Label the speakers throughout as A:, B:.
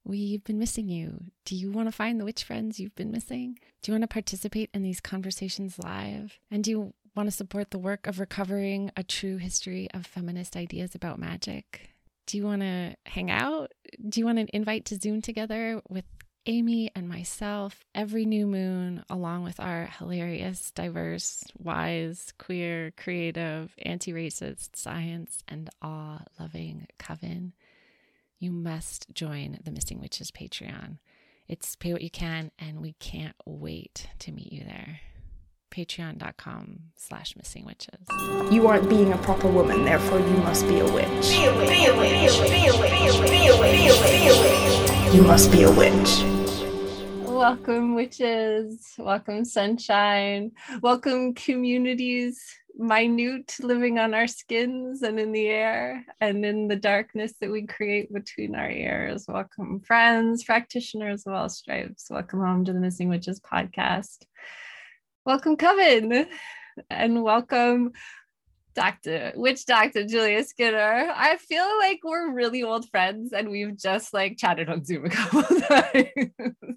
A: We've been missing you. Do you want to find the witch friends you've been missing? Do you want to participate in these conversations live? And do you want to support the work of recovering a true history of feminist ideas about magic? Do you want to hang out? Do you want an invite to Zoom together with Amy and myself every new moon, along with our hilarious, diverse, wise, queer, creative, anti-racist, science, and awe-loving coven? You must join the Missing Witches Patreon. It's pay what you can, and we can't wait to meet you there. Patreon.com/missingwitches.
B: You aren't being a proper woman, therefore you must be a witch.
C: Be a witch. Be a witch. Be a witch. Be a witch. Be a witch.
B: You must be a witch.
D: Welcome, witches. Welcome, sunshine. Welcome, communities, minute, living on our skins and in the air and in the darkness that we create between our ears. Welcome, friends, practitioners of all stripes. Welcome home to the Missing Witches podcast. Welcome, Coven, and welcome, Witch Doctor Julia Skinner. I feel like we're really old friends and we've just chatted on Zoom a couple of times.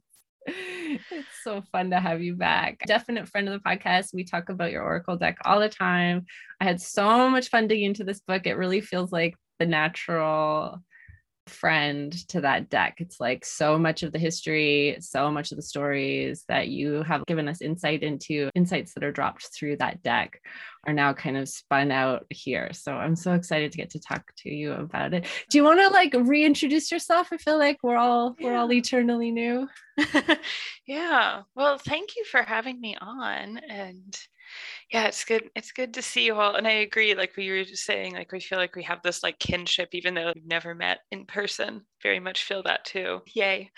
D: It's so fun to have you back. Definite friend of the podcast. We talk about your Oracle deck all the time. I had so much fun digging into this book. It really feels like the natural friend to that deck. It's like so much of the history, so much of the stories that you have given us insights that are dropped through that deck are now kind of spun out here. So I'm so excited to get to talk to you about it. Do you want to reintroduce yourself? I feel like we're all eternally new.
E: Yeah. Well, thank you for having me on. And yeah, it's good to see you all. And I agree, like we were just saying, we feel like we have this kinship, even though we've never met in person. Very much feel that too. Yay.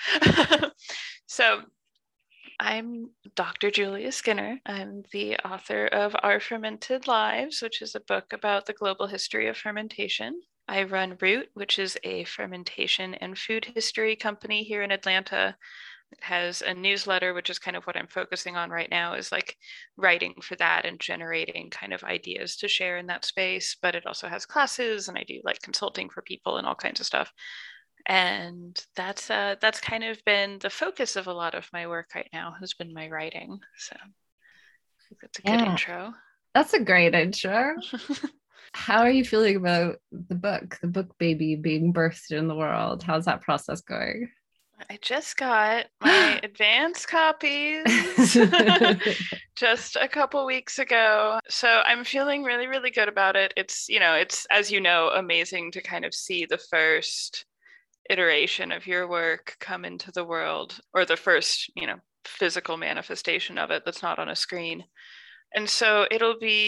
E: So I'm Dr. Julia Skinner. I'm the author of Our Fermented Lives, which is a book about the global history of fermentation. I run Root, which is a fermentation and food history company here in Atlanta. It has a newsletter, which is kind of what I'm focusing on right now, is writing for that and generating kind of ideas to share in that space. But it also has classes, and I do consulting for people and all kinds of stuff. And that's kind of been the focus of a lot of my work right now, has been my writing. So I think that's a good intro.
D: That's a great intro. How are you feeling about the book baby being birthed in the world? How's that process going?
E: I just got my advance copies just a couple weeks ago. So I'm feeling really, really good about it. It's, as amazing to kind of see the first iteration of your work come into the world, or the first, physical manifestation of it that's not on a screen. And so it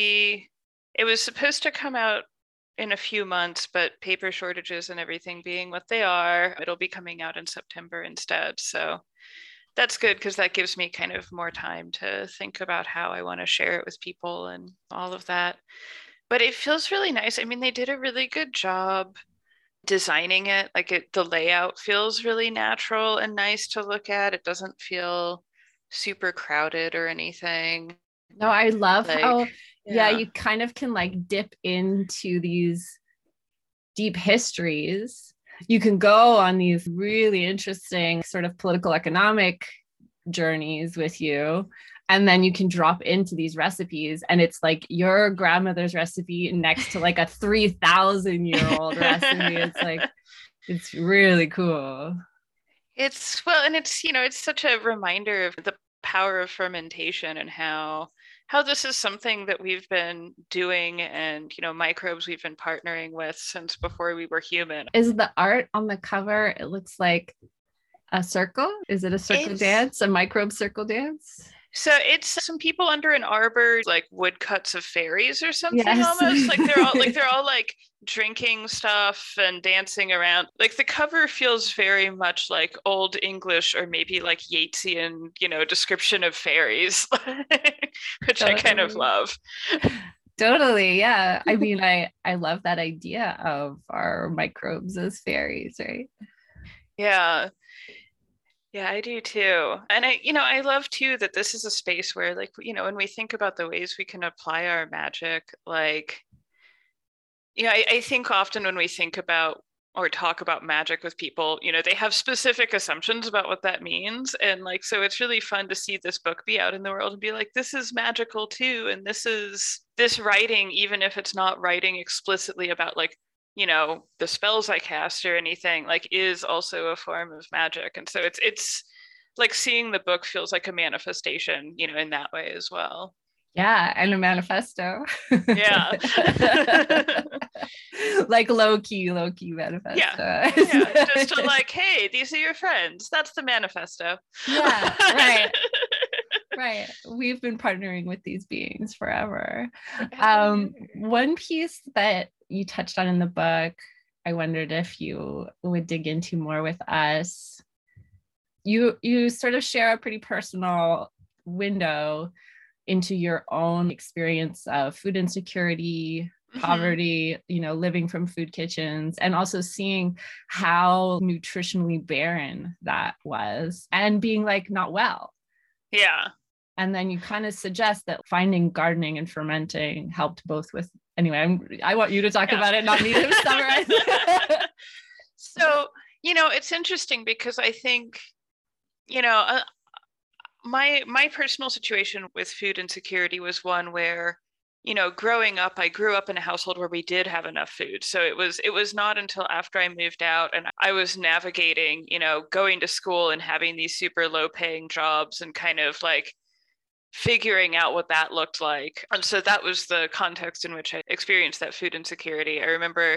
E: was supposed to come out in a few months, but paper shortages and everything being what they are, it'll be coming out in September instead. So that's good, because that gives me kind of more time to think about how I want to share it with people and all of that. But it feels really nice. I mean, they did a really good job designing it. The layout feels really natural and nice to look at. It doesn't feel super crowded or anything.
D: No, I love how you kind of can dip into these deep histories. You can go on these really interesting sort of political economic journeys with you, and then you can drop into these recipes, and it's like your grandmother's recipe next to a 3,000-year-old recipe. It's really cool.
E: It's such a reminder of the power of fermentation and how this is something that we've been doing, and microbes we've been partnering with since before we were human.
D: Is the art on the cover, it looks like a circle? Is it a circle dance, a microbe circle dance?
E: So it's some people under an arbor, woodcuts of fairies or something.
D: Yes.
E: Almost they're all drinking stuff and dancing around. The cover feels very much like Old English, or maybe Yeatsian, description of fairies, which totally. I kind of love.
D: Totally, yeah. I mean, I love that idea of our microbes as fairies, right?
E: Yeah. Yeah, I do too. And I love too that this is a space where when we think about the ways we can apply our magic, I think often when we think about or talk about magic with people, they have specific assumptions about what that means. And like, so it's really fun to see this book be out in the world and be like, this is magical too. And this writing, even if it's not writing explicitly about like, the spells I cast or anything, like is also a form of magic. And so it's like seeing the book feels like a manifestation, in that way as well.
D: Yeah, and a manifesto.
E: Yeah.
D: Like low-key manifesto.
E: Yeah. Just to like, hey, these are your friends. That's the manifesto.
D: Yeah, right. Right. We've been partnering with these beings forever. One piece that you touched on in the book, I wondered if you would dig into more with us. You sort of share a pretty personal window into your own experience of food insecurity, poverty, living from food kitchens, and also seeing how nutritionally barren that was and being like not well.
E: Yeah.
D: And then you kind of suggest that finding gardening and fermenting helped both with, anyway, I want you to talk about it, not me to summarize.
E: So, it's interesting because I think, my personal situation with food insecurity was one where, growing up, I grew up in a household where we did have enough food. So it was not until after I moved out and I was navigating, going to school and having these super low paying jobs and kind of like figuring out what that looked like. And so that was the context in which I experienced that food insecurity. I remember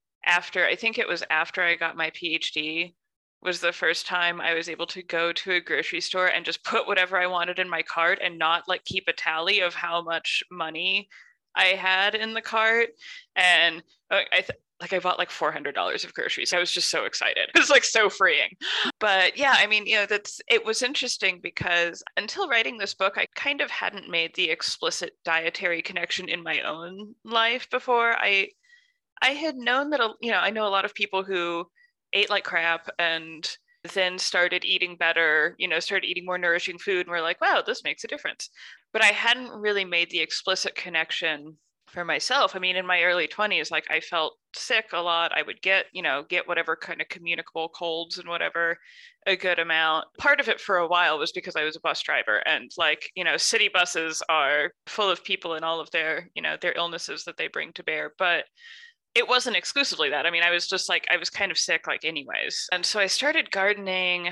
E: I think it was after I got my PhD, was the first time I was able to go to a grocery store and just put whatever I wanted in my cart and not like keep a tally of how much money I had in the cart. And I bought like $400 of groceries. I was just so excited. It was like so freeing. But yeah, I mean, it was interesting because until writing this book, I kind of hadn't made the explicit dietary connection in my own life before. I had known that, I know a lot of people who ate like crap and then started eating better, started eating more nourishing food and were like, wow, this makes a difference. But I hadn't really made the explicit connection for myself. I mean, in my early 20s, like I felt sick a lot. I would get whatever kind of communicable colds and whatever, a good amount. Part of it for a while was because I was a bus driver and like, city buses are full of people and all of their, their illnesses that they bring to bear. But it wasn't exclusively that. I mean, I was kind of sick like anyways. And so I started gardening.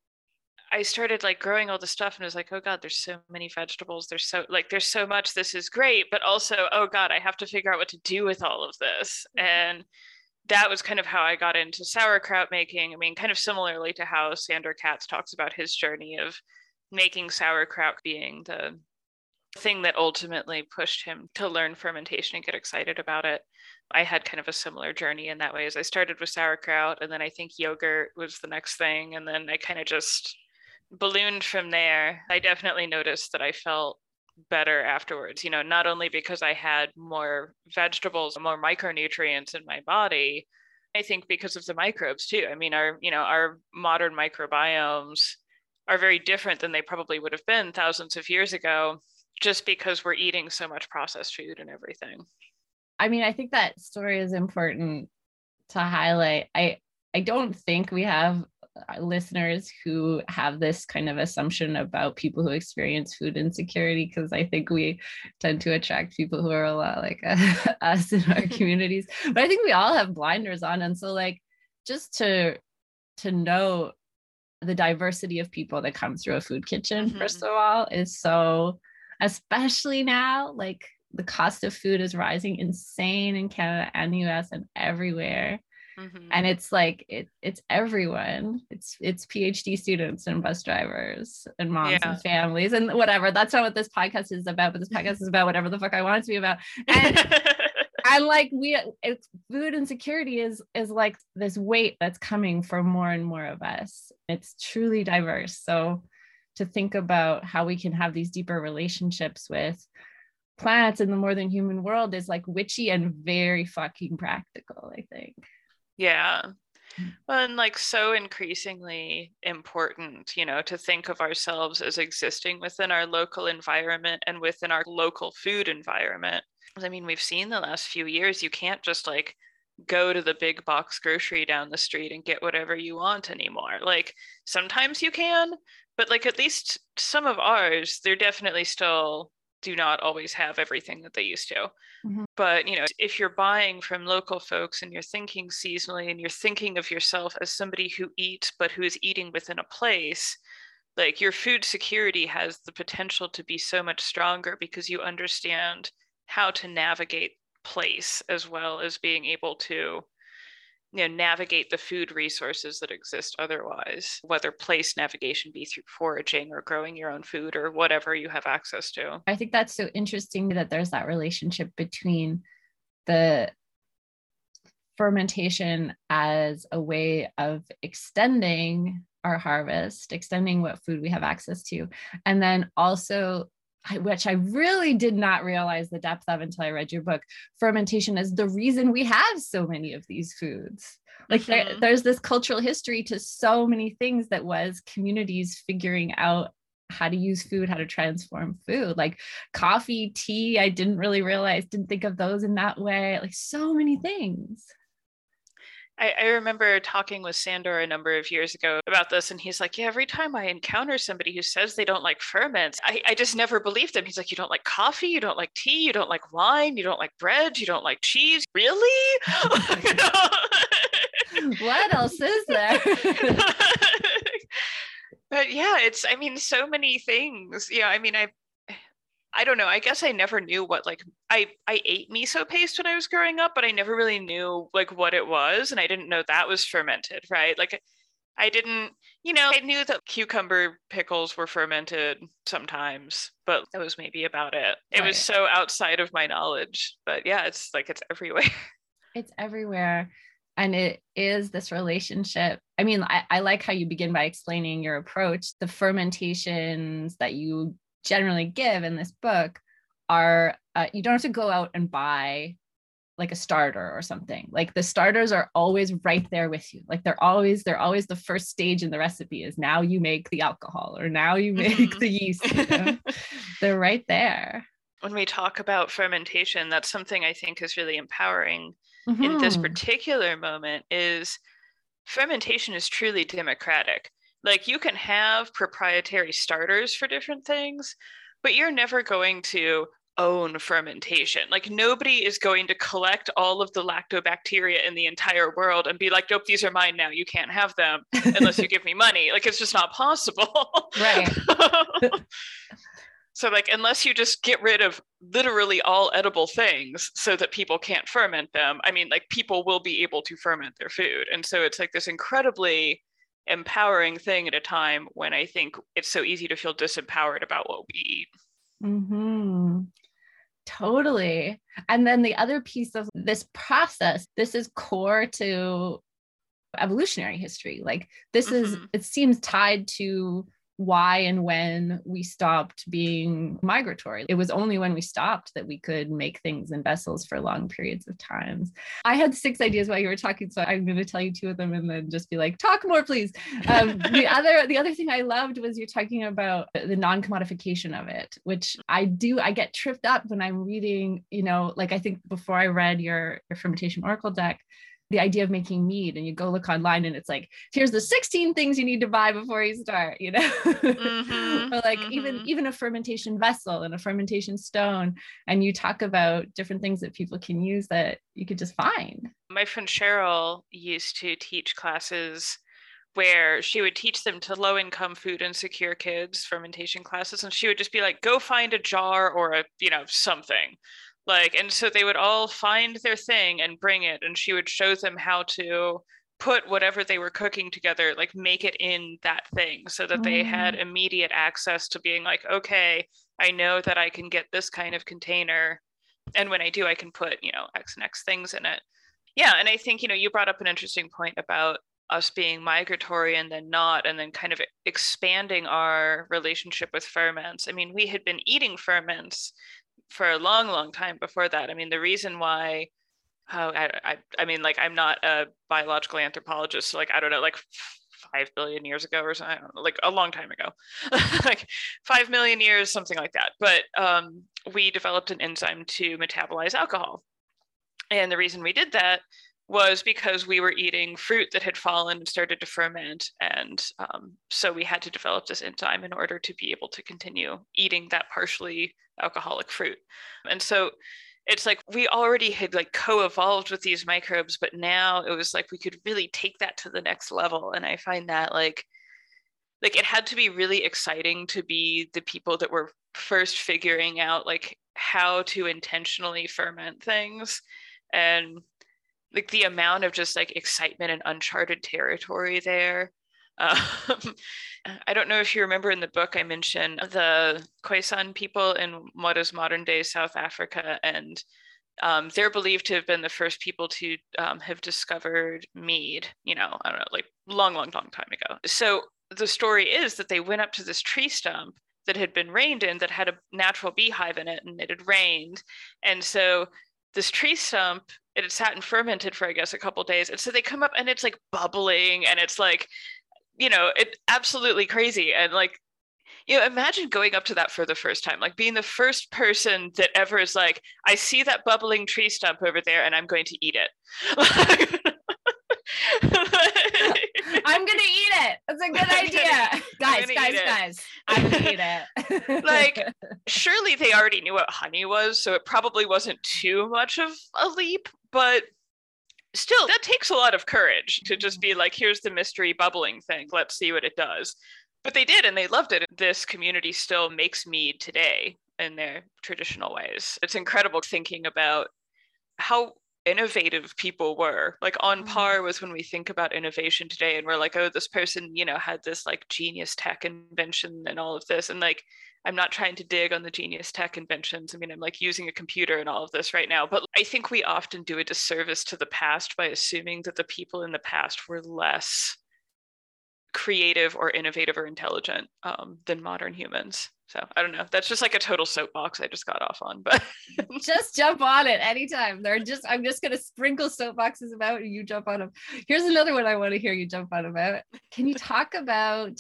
E: I started like growing all the stuff and was like, oh God, there's so many vegetables. There's so much, this is great. But also, oh God, I have to figure out what to do with all of this. And that was kind of how I got into sauerkraut making. I mean, kind of similarly to how Sandor Katz talks about his journey of making sauerkraut being the thing that ultimately pushed him to learn fermentation and get excited about it. I had kind of a similar journey in that way as I started with sauerkraut, and then I think yogurt was the next thing. And then I kind of just ballooned from there. I definitely noticed that I felt better afterwards, not only because I had more vegetables, more micronutrients in my body, I think because of the microbes too. I mean, our modern microbiomes are very different than they probably would have been thousands of years ago, just because we're eating so much processed food and everything.
D: I mean, I think that story is important to highlight. I don't think we have listeners who have this kind of assumption about people who experience food insecurity, because I think we tend to attract people who are a lot like us in our communities. But I think we all have blinders on. And so like, just to know the diversity of people that come through a food kitchen, first of all, is so, especially now, like the cost of food is rising insane in Canada and the US and everywhere. And it's like, it's everyone. It's PhD students and bus drivers and moms and families and whatever. That's not what this podcast is about, but this podcast is about whatever the fuck I want it to be about. And like food insecurity is like this weight that's coming for more and more of us. It's truly diverse. So to think about how we can have these deeper relationships with plants in the more than human world is like witchy and very fucking practical, I think.
E: Yeah. Well, and like so increasingly important, to think of ourselves as existing within our local environment and within our local food environment. I mean, we've seen the last few years, you can't just like go to the big box grocery down the street and get whatever you want anymore. Like sometimes you can, but like at least some of ours, they're definitely still do not always have everything that they used to.
D: Mhm.
E: But, you know, if you're buying from local folks and you're thinking seasonally and you're thinking of yourself as somebody who eats, but who is eating within a place, like your food security has the potential to be so much stronger because you understand how to navigate place as well as being able to, you know, navigate the food resources that exist otherwise, whether place navigation be through foraging or growing your own food or whatever you have access to.
D: I think that's so interesting that there's that relationship between the fermentation as a way of extending our harvest, extending what food we have access to, and then also, which I really did not realize the depth of until I read your book, fermentation is the reason we have so many of these foods. Like there's this cultural history to so many things that was communities figuring out how to use food, how to transform food, like coffee, tea. I didn't really realize, didn't think of those in that way. Like so many things.
E: I remember talking with Sandor a number of years ago about this, and he's like, yeah, every time I encounter somebody who says they don't like ferments, I just never believed them. He's like, you don't like coffee, you don't like tea, you don't like wine, you don't like bread, you don't like cheese. Really?
D: What else is there?
E: But yeah, it's, I mean, so many things. Yeah, I mean, I don't know. I guess I never knew what, like, I ate miso paste when I was growing up, but I never really knew like what it was. And I didn't know that was fermented, right? Like I didn't, you know, I knew that cucumber pickles were fermented sometimes, but that was maybe about it. It was so outside of my knowledge, but yeah, it's like, it's everywhere.
D: It's everywhere. And it is this relationship. I mean, I like how you begin by explaining your approach. The fermentations that you generally give in this book are, you don't have to go out and buy like a starter or something. Like the starters are always right there with you. Like they're always the first stage in the recipe is now you make the alcohol or now you make the yeast. You know? They're right there.
E: When we talk about fermentation, that's something I think is really empowering in this particular moment is fermentation is truly democratic. Like you can have proprietary starters for different things, but you're never going to own fermentation. Like nobody is going to collect all of the lactobacteria in the entire world and be like, nope, these are mine now. You can't have them unless you give me money. Like it's just not possible.
D: Right.
E: So like, unless you just get rid of literally all edible things so that people can't ferment them, I mean, like people will be able to ferment their food. And so it's like this incredibly empowering thing at a time when I think it's so easy to feel disempowered about what we eat.
D: Totally. And then the other piece of this process, this is core to evolutionary history. Like this is, it seems tied to why and when we stopped being migratory. It was only when we stopped that we could make things in vessels for long periods of times. I had 6 ideas while you were talking, so I'm going to tell you 2 of them and then just be like, talk more, please. The other thing I loved was you're talking about the non-commodification of it, which I get tripped up when I'm reading, you know, like I think before I read your fermentation oracle deck, the idea of making mead, and you go look online and it's like, here's the 16 things you need to buy before you start, you know, or like even a fermentation vessel and a fermentation stone. And you talk about different things that people can use that you could just find.
E: My friend Cheryl used to teach classes where she would teach them to low-income food insecure kids fermentation classes. And she would just be like, go find a jar or a, you know, something. Like, and so they would all find their thing and bring it, and she would show them how to put whatever they were cooking together, like make it in that thing so that they had immediate access to being like, okay, I know that I can get this kind of container. And when I do, I can put, you know, X and X things in it. Yeah. And I think, you know, you brought up an interesting point about us being migratory and then not, and then kind of expanding our relationship with ferments. I mean, we had been eating ferments for a long, long time before that. I mean, the reason why, I mean, like, I'm not a biological anthropologist, so like, I don't know, like 5 billion years ago or something, I don't know, like a long time ago, like 5 million years, something like that. But we developed an enzyme to metabolize alcohol. And the reason we did that was because we were eating fruit that had fallen and started to ferment. And so we had to develop this enzyme in order to be able to continue eating that partially alcoholic fruit. And so it's like we already had like co-evolved with these microbes, but now it was like we could really take that to the next level. And I find that like it had to be really exciting to be the people that were first figuring out like how to intentionally ferment things. And like the amount of just like excitement and uncharted territory there. I don't know if you remember in the book, I mentioned the Khoisan people in what is modern day South Africa. And they're believed to have been the first people to have discovered mead, I don't know, like long time ago. So the story is that they went up to this tree stump that had been rained in that had a natural beehive in it, and it had rained. And so this tree stump, it had sat and fermented for, I guess, a couple of days. And so they come up and it's like bubbling and it's like, it's absolutely crazy. And like, imagine going up to that for the first time, like being the first person that ever is like, I see that bubbling tree stump over there and I'm going to eat it.
D: I'm gonna eat it. That's a good idea. Guys. I'm gonna eat it.
E: Like, surely they already knew what honey was, so it probably wasn't too much of a leap, but still, that takes a lot of courage to just be like, here's the mystery bubbling thing. Let's see what it does. But they did, and they loved it. This community still makes mead today in their traditional ways. It's incredible thinking about how innovative people were, like on par with when we think about innovation today, and we're like, oh, this person had this like genius tech invention and all of this. And like, I'm not trying to dig on the genius tech inventions. I mean, I'm like using a computer and all of this right now, but I think we often do a disservice to the past by assuming that the people in the past were less creative or innovative or intelligent than modern humans. So I don't know. That's just like a total soapbox I just got off on, but
D: just jump on it anytime. I'm just going to sprinkle soapboxes about and you jump on them. Here's another one I want to hear you jump on about. Can you talk about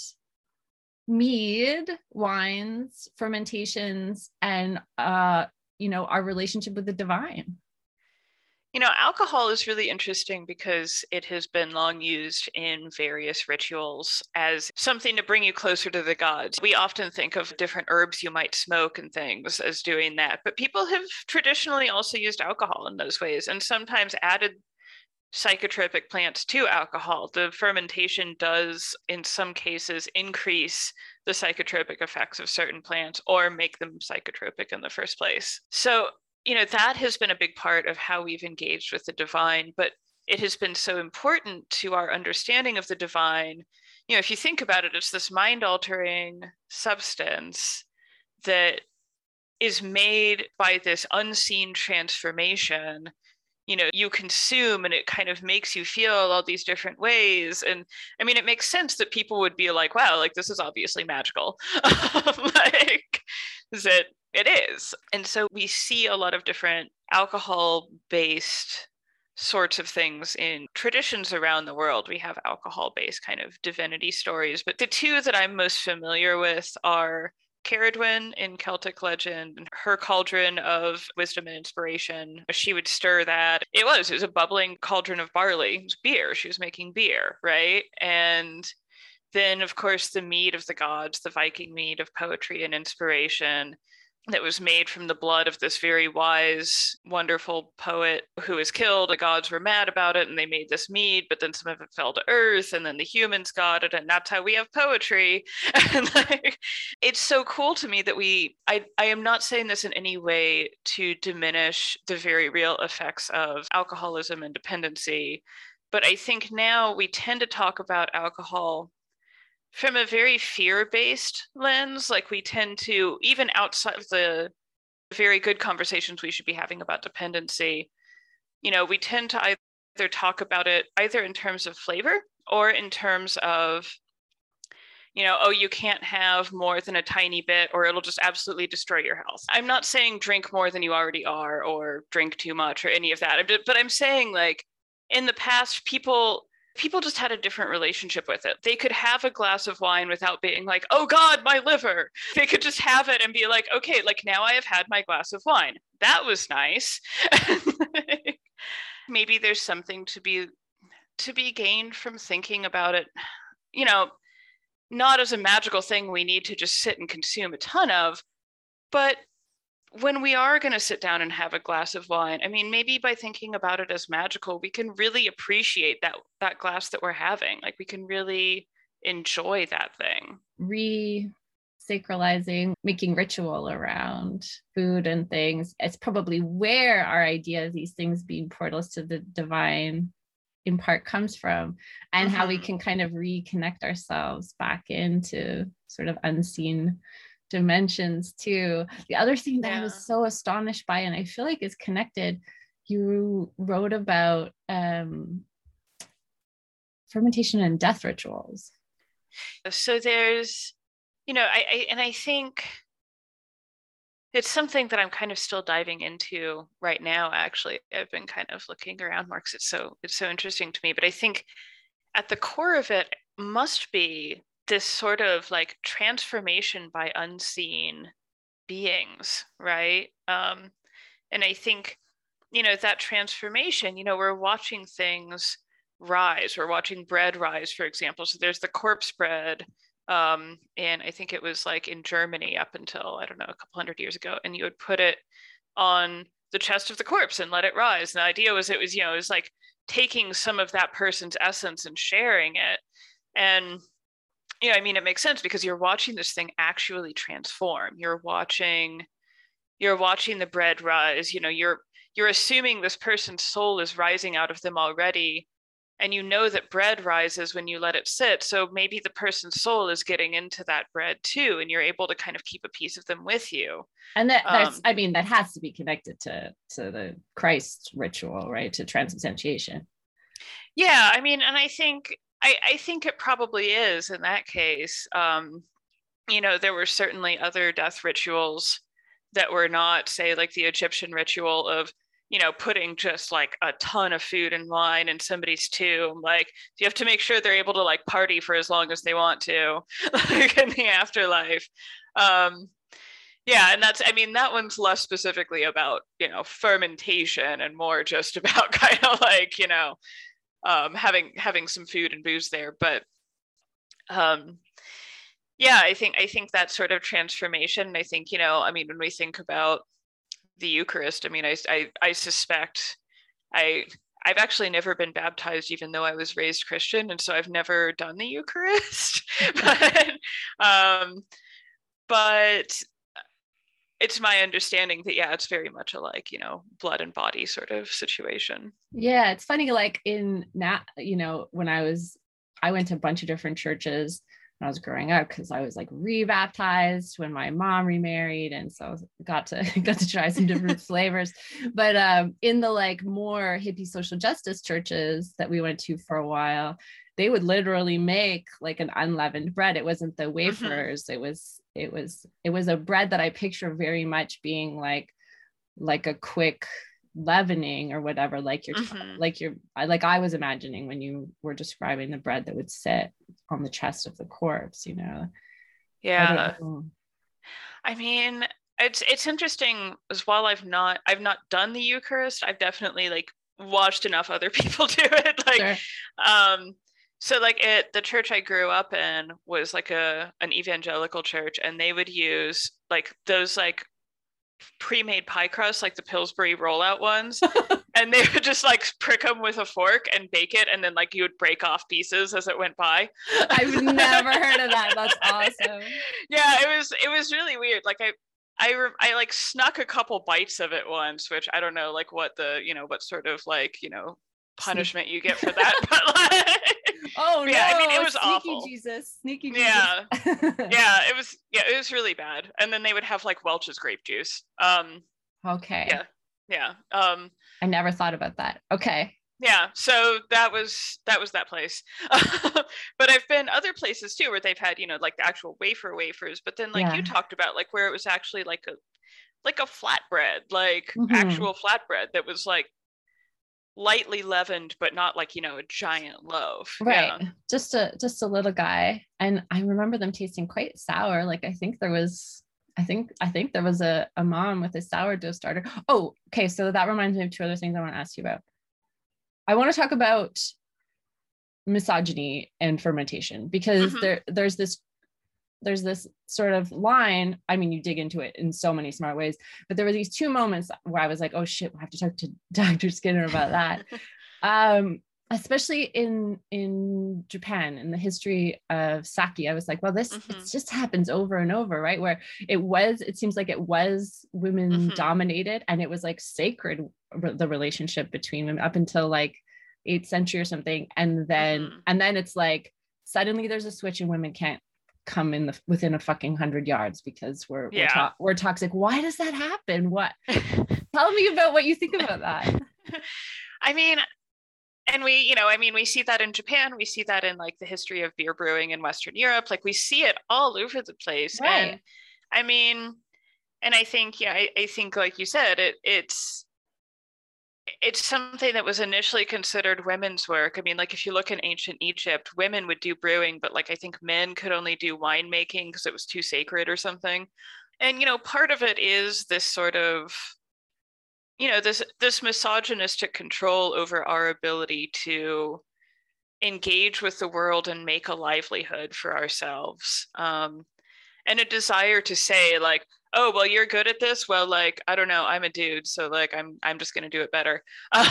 D: mead, wines, fermentations, and our relationship with the divine?
E: Alcohol is really interesting because it has been long used in various rituals as something to bring you closer to the gods. We often think of different herbs you might smoke and things as doing that, but people have traditionally also used alcohol in those ways and sometimes added psychotropic plants to alcohol. The fermentation does, in some cases, increase the psychotropic effects of certain plants or make them psychotropic in the first place. So that has been a big part of how we've engaged with the divine, but it has been so important to our understanding of the divine. If you think about it, it's this mind-altering substance that is made by this unseen transformation. You consume and it kind of makes you feel all these different ways. And I mean, it makes sense that people would be like, wow, like this is obviously magical. It is. And so we see a lot of different alcohol-based sorts of things in traditions around the world. We have alcohol-based kind of divinity stories, but the two that I'm most familiar with are Ceridwen in Celtic legend, her cauldron of wisdom and inspiration. She would stir that. It was a bubbling cauldron of barley. It was beer. She was making beer, right? And then, of course, the mead of the gods, the Viking mead of poetry and inspiration, that was made from the blood of this very wise, wonderful poet who was killed. The gods were mad about it and they made this mead, but then some of it fell to earth and then the humans got it. And that's how we have poetry. And like, it's so cool to me that I am not saying this in any way to diminish the very real effects of alcoholism and dependency. But I think now we tend to talk about alcohol from a very fear-based lens. Like we tend to, even outside of the very good conversations we should be having about dependency, we tend to either talk about it either in terms of flavor or in terms of, oh, you can't have more than a tiny bit or it'll just absolutely destroy your health. I'm not saying drink more than you already are or drink too much or any of that, but I'm saying like in the past, people just had a different relationship with it. They could have a glass of wine without being like, oh God, my liver. They could just have it and be like, okay, like now I have had my glass of wine. That was nice. maybe there's something to be gained from thinking about it, not as a magical thing we need to just sit and consume a ton of, but when we are going to sit down and have a glass of wine, I mean, maybe by thinking about it as magical, we can really appreciate that glass that we're having. Like, we can really enjoy that thing.
D: Re-sacralizing, making ritual around food and things. It's probably where our idea of these things being portals to the divine in part comes from, and how we can kind of reconnect ourselves back into sort of unseen dimensions too. The other thing that I was so astonished by, and I feel like is connected, you wrote about fermentation and death rituals.
E: So there's, I think it's something that I'm kind of still diving into right now. Actually, I've been kind of looking around more because it's so interesting to me. But I think at the core of it must be this sort of like transformation by unseen beings, right? And I think, that transformation, we're watching things rise. We're watching bread rise, for example. So there's the corpse bread. And I think it was like in Germany up until, I don't know, a couple hundred years ago, and you would put it on the chest of the corpse and let it rise. And the idea was it was like taking some of that person's essence and sharing it. And it makes sense because you're watching this thing actually transform. You're watching the bread rise. You're assuming this person's soul is rising out of them already, and that bread rises when you let it sit. So maybe the person's soul is getting into that bread too, and you're able to kind of keep a piece of them with you.
D: And that has to be connected to the Christ ritual, right? To transubstantiation.
E: Yeah, and I think it probably is in that case. There were certainly other death rituals that were not, say, like the Egyptian ritual of, putting just like a ton of food and wine in somebody's tomb. Like, you have to make sure they're able to like party for as long as they want to, like in the afterlife. And that one's less specifically about, fermentation and more just about kind of like, having some food and booze there. But I think that sort of transformation, I think, when we think about the Eucharist, I suspect I've actually never been baptized, even though I was raised Christian, and so I've never done the Eucharist. but it's my understanding that it's very much a blood and body sort of situation.
D: Yeah, it's funny, like when I went to a bunch of different churches when I was growing up, because I was like rebaptized when my mom remarried, and so got to try some different flavors. But in the like more hippie social justice churches that we went to for a while, they would literally make like an unleavened bread. It wasn't the wafers. It was a bread that I picture very much being like a quick leavening or whatever, like I was imagining when you were describing the bread that would sit on the chest of the corpse,
E: Yeah. It's interesting as well. I've not done the Eucharist. I've definitely like watched enough other people do it. Like, sure. So like the church I grew up in was like an evangelical church, and they would use like those like pre-made pie crusts, like the Pillsbury rollout ones, and they would just like prick them with a fork and bake it, and then like you would break off pieces as it went by.
D: I've never heard of that. That's awesome.
E: Yeah, it was really weird. Like I like snuck a couple bites of it once, which I don't know like what sort of like punishment you get for that, but like,
D: oh no,
E: it was
D: sneaky
E: awful.
D: Sneaky Jesus.
E: Yeah, it was really bad. And then they would have like Welch's grape juice.
D: Okay.
E: Yeah.
D: I never thought about that. Okay.
E: Yeah, so that was that place. But I've been other places too where they've had like the actual wafers, but then like you talked about like where it was actually like a flatbread, like actual flatbread that was like lightly leavened, but not like a giant loaf.
D: Right. Yeah. Just a little guy. And I remember them tasting quite sour. Like I think there was a mom with a sourdough starter. Oh, okay. So that reminds me of two other things I want to ask you about. I want to talk about misogyny and fermentation, because there's this sort of line. I mean, you dig into it in so many smart ways, but there were these two moments where I was like, oh shit, we'll have to talk to Dr. Skinner about that. Especially in Japan, in the history of sake. I was like, well, this it just happens over and over, right? Where it seems like it was women dominated, and it was like sacred, the relationship between them up until like 8th century or something. And then it's like, suddenly there's a switch and women can't come in within a fucking 100 yards because we're toxic. Why does that happen? What? Tell me about what you think about that.
E: I mean, and we see that in Japan, we see that in like the history of beer brewing in Western Europe. Like we see it all over the place. Right. And I mean, and I think, I think like you said, it's something that was initially considered women's work. I mean, like if you look in ancient Egypt, women would do brewing, but like I think men could only do winemaking because it was too sacred or something. And, part of it is this sort of, this misogynistic control over our ability to engage with the world and make a livelihood for ourselves. And a desire to say like, oh, well, you're good at this. Well, like, I don't know, I'm a dude, so like, I'm just going to do it better.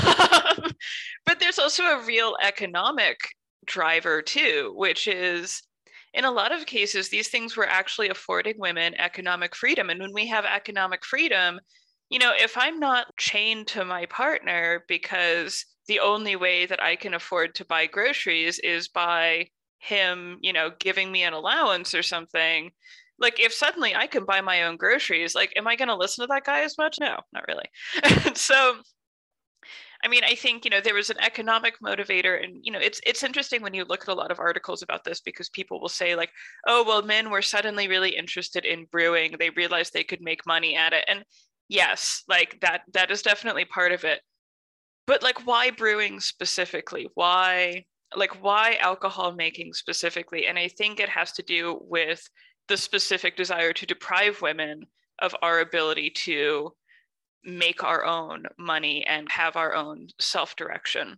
E: But there's also a real economic driver too, which is in a lot of cases, these things were actually affording women economic freedom. And when we have economic freedom, if I'm not chained to my partner because the only way that I can afford to buy groceries is by him, giving me an allowance or something, like if suddenly I can buy my own groceries, like, am I going to listen to that guy as much? No, not really. So, I mean, I think, there was an economic motivator, and, it's interesting when you look at a lot of articles about this, because people will say like, oh, well, men were suddenly really interested in brewing. They realized they could make money at it. And yes, like that is definitely part of it. But like, why brewing specifically? Why alcohol making specifically? And I think it has to do with the specific desire to deprive women of our ability to make our own money and have our own self-direction.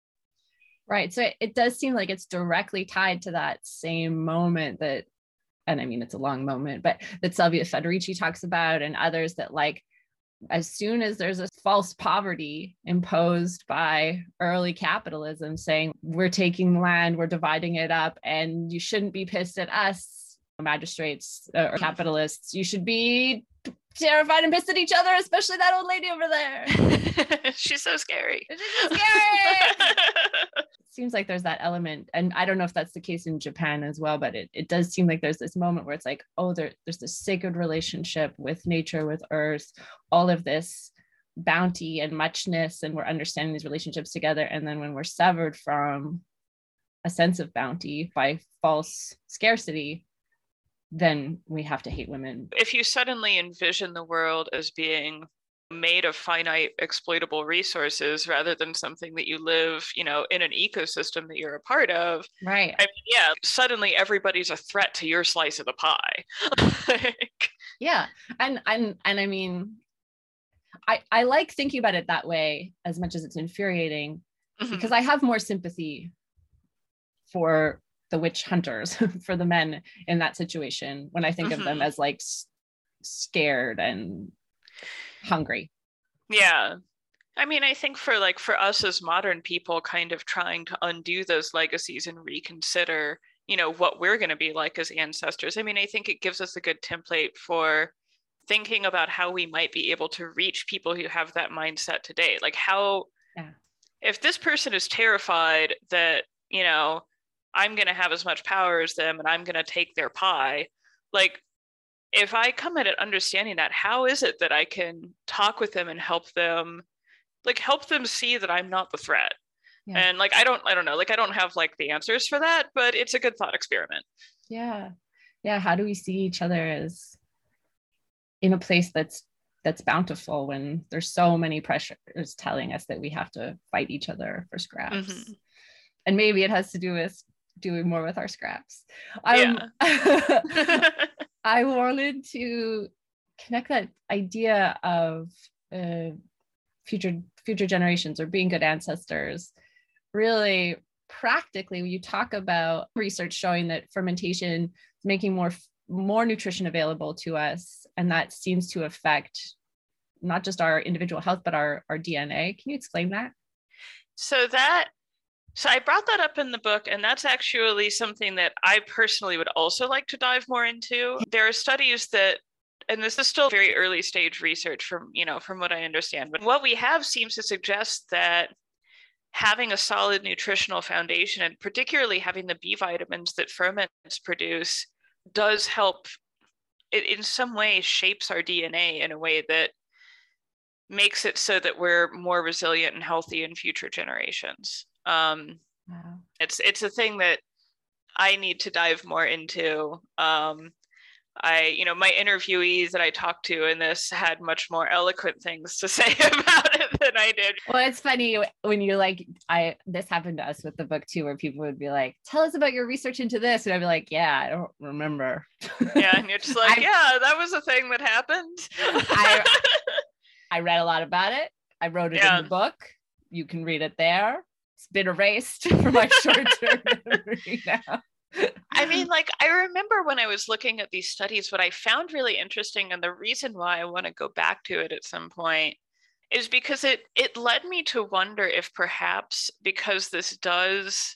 D: Right. So it does seem like it's directly tied to that same moment that, and I mean, it's a long moment, but that Silvia Federici talks about, and others, that like, as soon as there's a false poverty imposed by early capitalism saying, we're taking land, we're dividing it up, and you shouldn't be pissed at us, magistrates or capitalists, you should be terrified and pissed at each other, especially that old lady over there.
E: She's so scary.
D: She's so scary. It seems like there's that element, and I don't know if that's the case in Japan as well, but it does seem like there's this moment where it's like, oh, there's this sacred relationship with nature, with earth, all of this bounty and muchness, and we're understanding these relationships together. And then when we're severed from a sense of bounty by false scarcity, then we have to hate women.
E: If you suddenly envision the world as being made of finite exploitable resources rather than something that you live, in an ecosystem that you're a part of,
D: right?
E: I mean, suddenly everybody's a threat to your slice of the pie.
D: Yeah, and I mean, I like thinking about it that way, as much as it's infuriating, because I have more sympathy for the witch hunters, for the men in that situation, when I think of them as like scared and hungry.
E: Yeah. I mean, I think for us as modern people kind of trying to undo those legacies and reconsider, what we're going to be like as ancestors. I mean, I think it gives us a good template for thinking about how we might be able to reach people who have that mindset today. Like if this person is terrified that, I'm going to have as much power as them and I'm going to take their pie, like, if I come at it understanding that, how is it that I can talk with them and help them see that I'm not the threat? Yeah. And like, I don't know, like, I don't have like the answers for that, but it's a good thought experiment.
D: Yeah. How do we see each other as in a place that's bountiful when there's so many pressures telling us that we have to fight each other for scraps? And maybe it has to do with doing more with our scraps. I wanted to connect that idea of future generations, or being good ancestors, really practically, you talk about research showing that fermentation is making more nutrition available to us, and that seems to affect not just our individual health, but our DNA. Can you explain that?
E: So I brought that up in the book, and that's actually something that I personally would also like to dive more into. There are studies that, and this is still very early stage research from what I understand, but what we have seems to suggest that having a solid nutritional foundation, and particularly having the B vitamins that ferments produce, does help. It in some way shapes our DNA in a way that makes it so that we're more resilient and healthy in future generations. Wow. It's a thing that I need to dive more into. My interviewees that I talked to in this had much more eloquent things to say about it than I did.
D: Well, it's funny when you this happened to us with the book too, where people would be like, tell us about your research into this. And I'd be like, yeah, I don't remember.
E: Yeah. And you're just like, yeah, that was a thing that happened.
D: I read a lot about it. I wrote it in the book. You can read it there. It's been erased from my short-term memory now.
E: I mean, I remember when I was looking at these studies, what I found really interesting, and the reason why I want to go back to it at some point, is because it led me to wonder if perhaps because this does,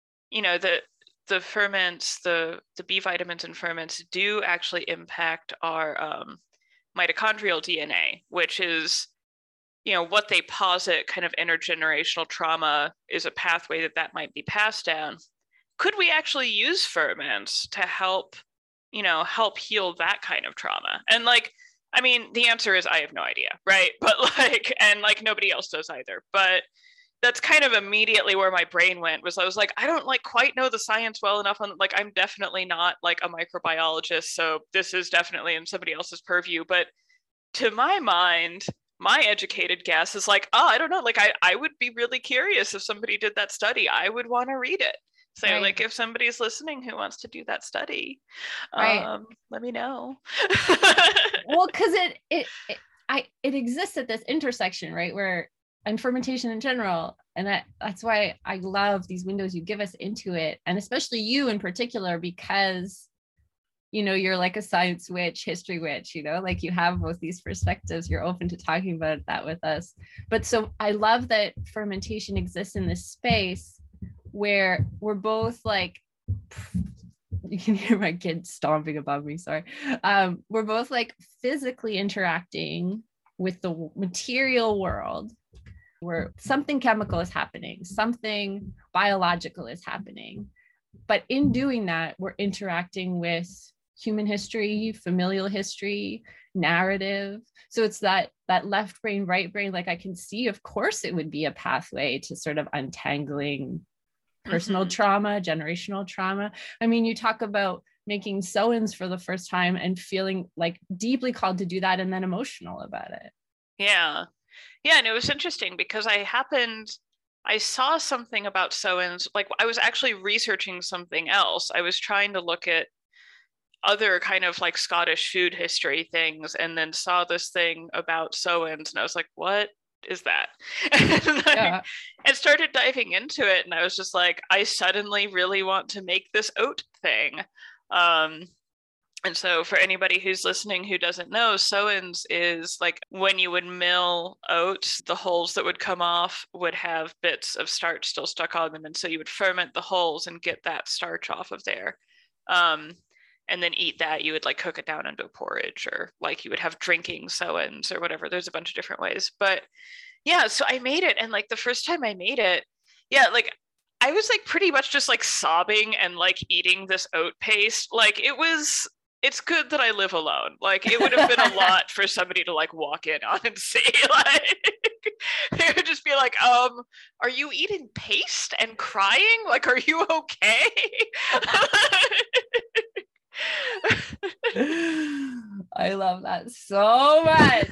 E: the ferments, the B vitamins and ferments do actually impact our mitochondrial DNA, which is, what they posit kind of intergenerational trauma is a pathway that might be passed down. Could we actually use ferments to help heal that kind of trauma? And the answer is I have no idea, right? But and nobody else does either. But that's kind of immediately where my brain went, was I was like, I don't quite know the science well enough on, I'm definitely not a microbiologist, so this is definitely in somebody else's purview. But to my mind, my educated guess is I don't know, I would be really curious if somebody did that study. I would want to read it. So right. If somebody's listening who wants to do that study, right. Let me know.
D: Well, because it exists at this intersection, right? And fermentation in general. And that's why I love these windows you give us into it. And especially you in particular, because, you're like a science witch, history witch, you have both these perspectives. You're open to talking about that with us. But so I love that fermentation exists in this space where we're both you can hear my kid stomping above me, sorry. We're both physically interacting with the material world, where something chemical is happening, something biological is happening. But in doing that, we're interacting with human history, familial history, narrative. So it's that left brain, right brain, I can see, of course, it would be a pathway to sort of untangling personal trauma, generational trauma. I mean, you talk about making sewings for the first time and feeling deeply called to do that, and then emotional about it.
E: Yeah. Yeah. And it was interesting because I saw something about sewings. I was actually researching something else. I was trying to look at other kind of Scottish food history things, and then saw this thing about sewings, and I was like, what is that? And I started diving into it, and I was just like, I suddenly really want to make this oat thing. And so for anybody who's listening who doesn't know, sewings is when you would mill oats, the hulls that would come off would have bits of starch still stuck on them. And so you would ferment the hulls and get that starch off of there. And then eat that. You would cook it down into a porridge, or you would have drinking sewings or whatever. There's a bunch of different ways. But yeah, so I made it. And the first time I made it, I was pretty much just sobbing and eating this oat paste. It's good that I live alone. It would have been a lot for somebody to walk in on and see. They would just be like, are you eating paste and crying? Are you okay?
D: I love that so much.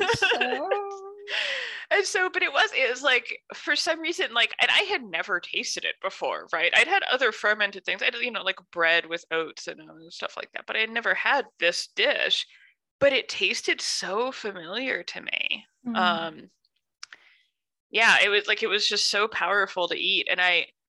E: And so, but it was for some reason, and I had never tasted it before, right? I'd had other fermented things. I had, bread with oats and stuff like that, but I had never had this dish, but it tasted so familiar to me. Yeah, it was just so powerful to eat. And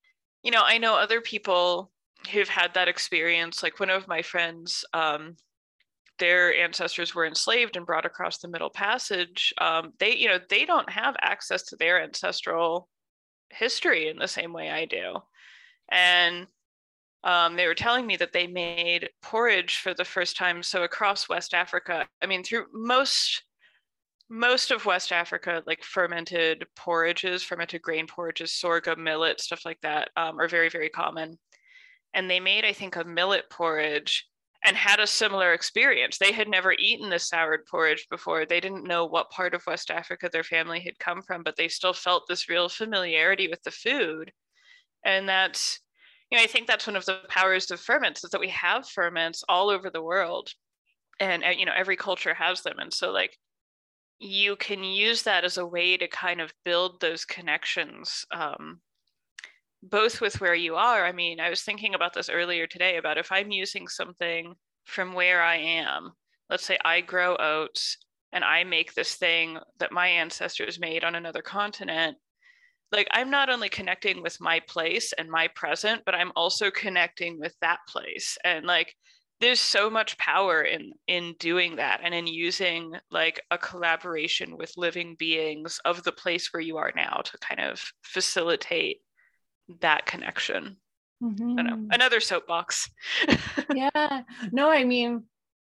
E: I know other people who've had that experience. Like one of my friends, their ancestors were enslaved and brought across the Middle Passage. They don't have access to their ancestral history in the same way I do. And they were telling me that they made porridge for the first time. So across West Africa, I mean, through most of West Africa, like fermented porridges, fermented grain porridges, sorghum, millet, stuff like that, are very, very common. And they made, I think, a millet porridge and had a similar experience. They had never eaten the soured porridge before. They didn't know what part of West Africa their family had come from, but they still felt this real familiarity with the food. And that's, I think that's one of the powers of ferments, is that we have ferments all over the world. And, every culture has them. And so, like, you can use that as a way to kind of build those connections, both with where you are. I mean, I was thinking about this earlier today about if I'm using something from where I am, let's say I grow oats and I make this thing that my ancestors made on another continent. Like, I'm not only connecting with my place and my present, but I'm also connecting with that place. And like, there's so much power in doing that, and in using like a collaboration with living beings of the place where you are now to kind of facilitate that connection.
D: Mm-hmm.
E: I don't know, another soapbox.
D: Yeah, no, I mean,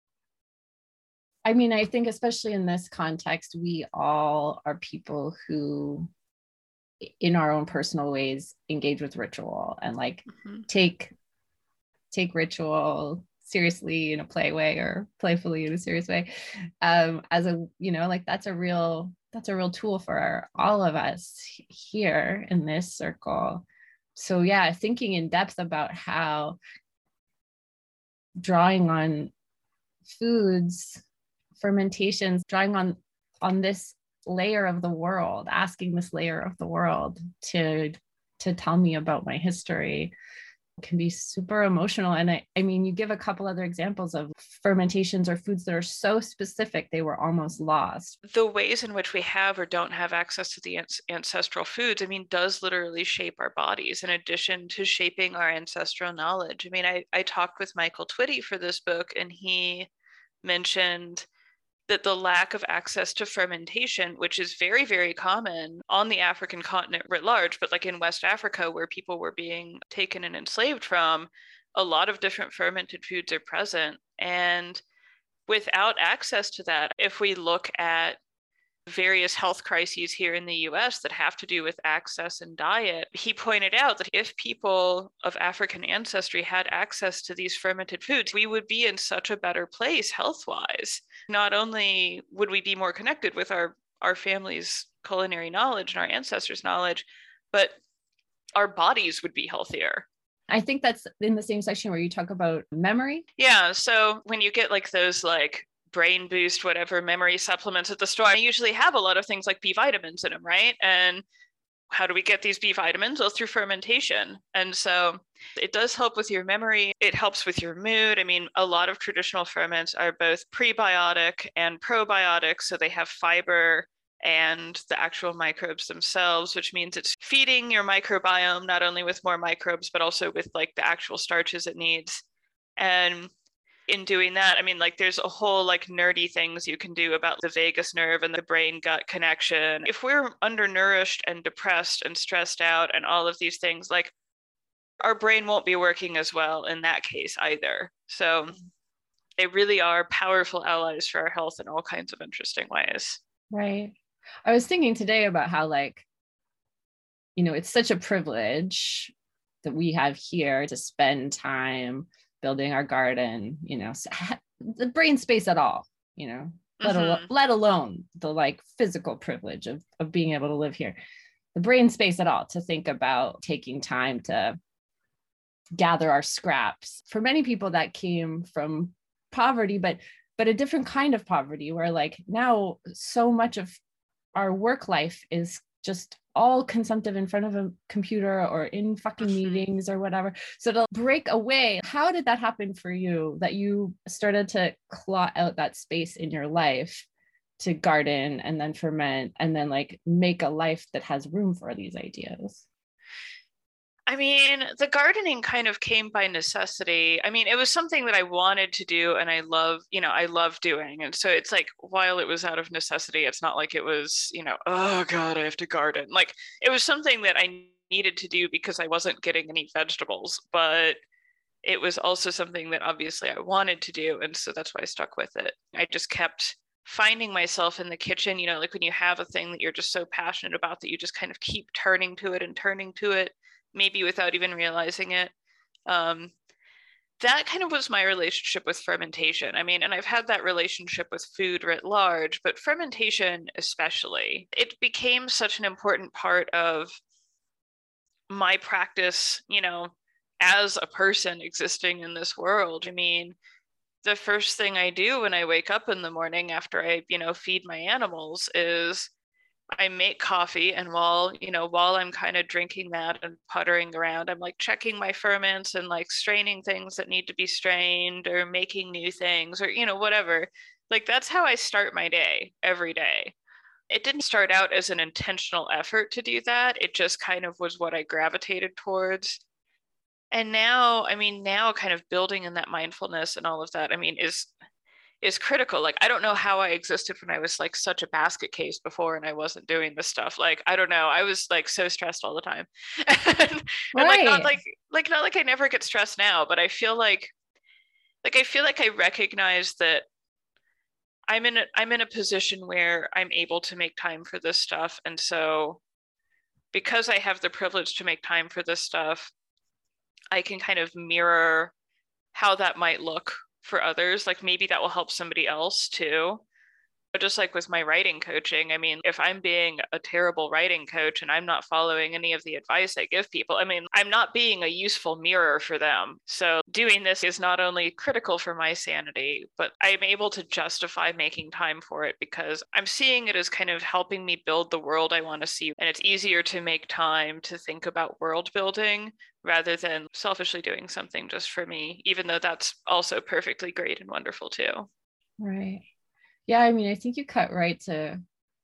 D: I think especially in this context, we all are people who, in our own personal ways, engage with ritual and like take ritual seriously in a play way or playfully in a serious way, as a, like that's a real tool for all of us here in this circle. So yeah, thinking in depth about how drawing on foods, fermentations, drawing on this layer of the world, asking this layer of the world to tell me about my history can be super emotional. And I mean, you give a couple other examples of fermentations or foods that are so specific, they were almost lost.
E: The ways in which we have or don't have access to the ancestral foods, I mean, does literally shape our bodies in addition to shaping our ancestral knowledge. I mean, I talked with Michael Twitty for this book, and he mentioned that the lack of access to fermentation, which is very, very common on the African continent writ large, but like in West Africa, where people were being taken and enslaved from, a lot of different fermented foods are present. And without access to that, if we look at various health crises here in the US that have to do with access and diet, he pointed out that if people of African ancestry had access to these fermented foods, we would be in such a better place health-wise. Not only would we be more connected with our family's culinary knowledge and our ancestors' knowledge, but our bodies would be healthier.
D: I think that's in the same section where you talk about memory.
E: Yeah, so when you get like those like brain boost, whatever memory supplements at the store, I usually have a lot of things like B vitamins in them, right? And how do we get these B vitamins? Well, through fermentation. And so it does help with your memory. It helps with your mood. I mean, a lot of traditional ferments are both prebiotic and probiotic. So they have fiber and the actual microbes themselves, which means it's feeding your microbiome, not only with more microbes, but also with like the actual starches it needs. And in doing that, I mean, like there's a whole like nerdy things you can do about the vagus nerve and the brain gut connection. If we're undernourished and depressed and stressed out and all of these things, like our brain won't be working as well in that case either. So they really are powerful allies for our health in all kinds of interesting ways.
D: Right. I was thinking today about how, like, it's such a privilege that we have here to spend time building our garden, the brain space at all, let alone the like physical privilege of being able to live here, the brain space at all to think about taking time to gather our scraps. For many people that came from poverty, but a different kind of poverty where like now so much of our work life is just all consumptive in front of a computer or in fucking meetings or whatever. So to break away, how did that happen for you, that you started to claw out that space in your life to garden and then ferment and then like make a life that has room for these ideas?
E: I mean, the gardening kind of came by necessity. I mean, it was something that I wanted to do and I love doing. And so it's like, while it was out of necessity, it's not like it was, oh God, I have to garden. Like, it was something that I needed to do because I wasn't getting any vegetables, but it was also something that obviously I wanted to do. And so that's why I stuck with it. I just kept finding myself in the kitchen, like when you have a thing that you're just so passionate about that you just kind of keep turning to it, maybe without even realizing it. That kind of was my relationship with fermentation. I mean, and I've had that relationship with food writ large, but fermentation especially, it became such an important part of my practice, as a person existing in this world. I mean, the first thing I do when I wake up in the morning after I, feed my animals is I make coffee. And while I'm kind of drinking that and puttering around, I'm like checking my ferments and like straining things that need to be strained or making new things or, whatever. Like, that's how I start my day every day. It didn't start out as an intentional effort to do that. It just kind of was what I gravitated towards. And now kind of building in that mindfulness and all of that, is critical. Like, I don't know how I existed when I was like such a basket case before and I wasn't doing this stuff. Like, I don't know. I was like so stressed all the time. and
D: Right.
E: not like I never get stressed now, but I feel like I recognize that I'm in a position where I'm able to make time for this stuff. And so because I have the privilege to make time for this stuff, I can kind of mirror how that might look for others. Like, maybe that will help somebody else too. But just like with my writing coaching, I mean, if I'm being a terrible writing coach and I'm not following any of the advice I give people, I'm not being a useful mirror for them. So doing this is not only critical for my sanity, but I'm able to justify making time for it because I'm seeing it as kind of helping me build the world I want to see. And it's easier to make time to think about world building rather than selfishly doing something just for me, even though that's also perfectly great and wonderful too.
D: Right. Yeah, I think you cut right to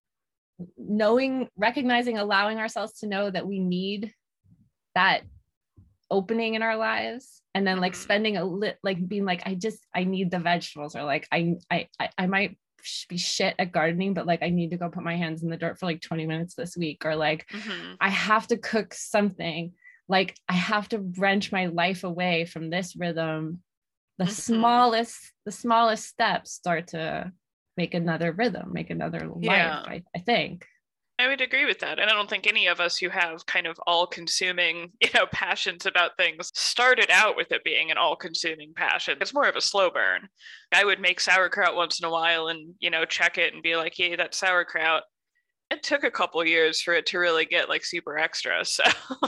D: recognizing, allowing ourselves to know that we need that opening in our lives, and then like spending being like, I need the vegetables, or like I might be shit at gardening, but like I need to go put my hands in the dirt for like 20 minutes this week, or like I have to cook something, like I have to wrench my life away from this rhythm. The smallest steps start to make another rhythm, make another life. I think
E: I would agree with that. And I don't think any of us who have kind of all-consuming, passions about things started out with it being an all-consuming passion. It's more of a slow burn. I would make sauerkraut once in a while and, check it and be like, yay, that's sauerkraut. It took a couple years for it to really get like super extra. So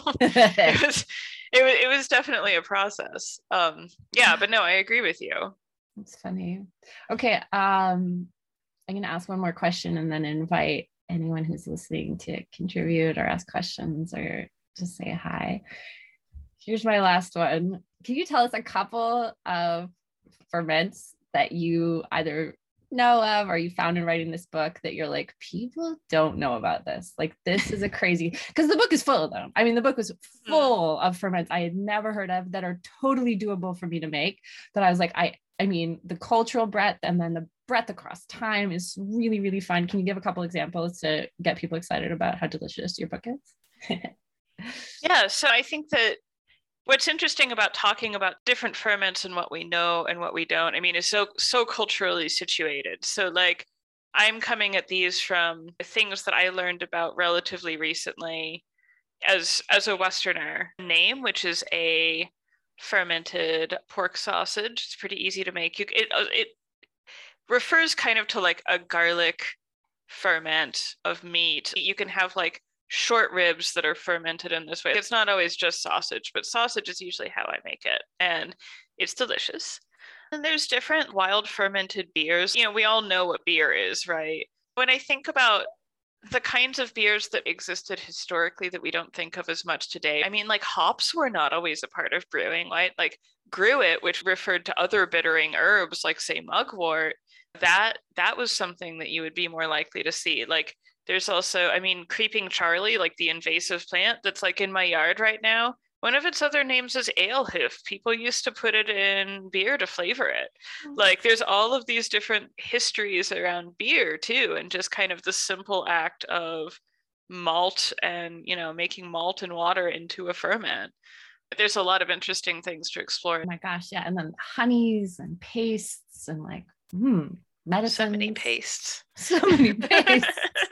E: it was definitely a process. But no, I agree with you.
D: It's funny. Okay. I'm going to ask one more question and then invite anyone who's listening to contribute or ask questions or just say hi. Here's my last one. Can you tell us a couple of ferments that you either know of or you found in writing this book that you're like, people don't know about this? Like, this is a crazy, because the book is full of them. The book was full of ferments I had never heard of that are totally doable for me to make. That I was like, the cultural breadth and then the breadth across time is really, really fun. Can you give a couple examples to get people excited about how delicious your book is?
E: Yeah, so I think that what's interesting about talking about different ferments and what we know and what we don't, is so culturally situated. So like, I'm coming at these from things that I learned about relatively recently as a Westerner. Name, which is a fermented pork sausage. It's pretty easy to make. It refers kind of to like a garlic ferment of meat. You can have like short ribs that are fermented in this way. It's not always just sausage, but sausage is usually how I make it, and it's delicious. And there's different wild fermented beers. We all know what beer is, right? When I think about the kinds of beers that existed historically that we don't think of as much today, like hops were not always a part of brewing, right? Like gruit, which referred to other bittering herbs, like say mugwort, that was something that you would be more likely to see. Like there's also, creeping Charlie, like the invasive plant that's like in my yard right now. One of its other names is alehoof. People used to put it in beer to flavor it. Like there's all of these different histories around beer too, and just kind of the simple act of malt and, making malt and water into a ferment. There's a lot of interesting things to explore.
D: Oh my gosh, yeah. And then honeys and pastes and like medicines.
E: So many pastes.
D: So many pastes.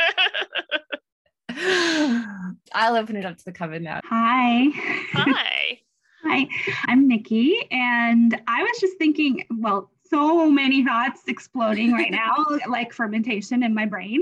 D: I'll open it up to the coven now.
F: Hi.
E: Hi.
F: Hi, I'm Nikki. And I was just thinking, well, so many thoughts exploding right now, like fermentation in my brain.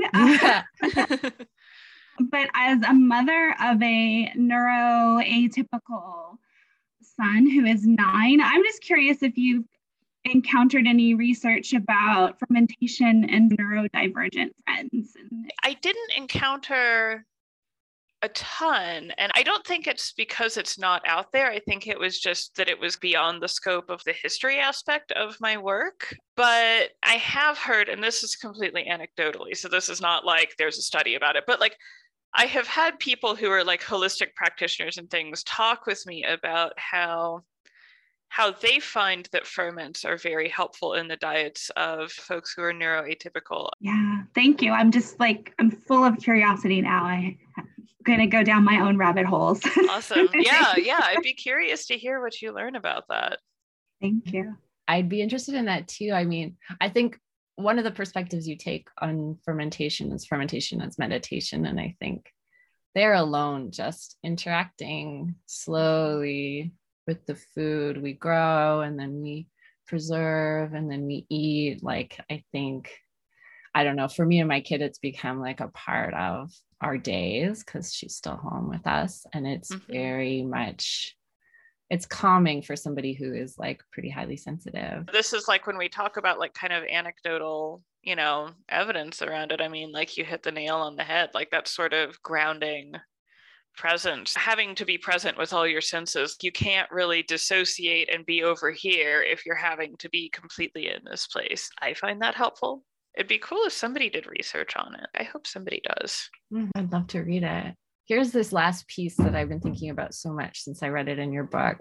F: But as a mother of a neuroatypical son who is 9, I'm just curious if you've encountered any research about fermentation and neurodivergent friends.
E: I didn't encounter a ton, and I don't think it's because it's not out there. I think it was just that it was beyond the scope of the history aspect of my work. But I have heard, and this is completely anecdotally, so this is not like there's a study about it, but like I have had people who are like holistic practitioners and things talk with me about how they find that ferments are very helpful in the diets of folks who are neuroatypical.
F: Yeah, thank you. I'm full of curiosity now. I'm going to go down my own rabbit holes.
E: Awesome. Yeah. I'd be curious to hear what you learn about that.
F: Thank you.
D: I'd be interested in that too. I mean, I think one of the perspectives you take on fermentation as meditation. And I think they're alone, just interacting slowly with the food we grow and then we preserve and then we eat. Like, I think, I don't know, for me and my kid, it's become like a part of our days because she's still home with us. And it's very much, it's calming for somebody who is like pretty highly sensitive.
E: This is like when we talk about like kind of anecdotal, evidence around it. I mean, like you hit the nail on the head, like that sort of grounding presence, having to be present with all your senses. You can't really dissociate and be over here if you're having to be completely in this place. I find that helpful. It'd be cool if somebody did research on it. I hope somebody does.
D: I'd love to read it. Here's this last piece that I've been thinking about so much since I read it in your book.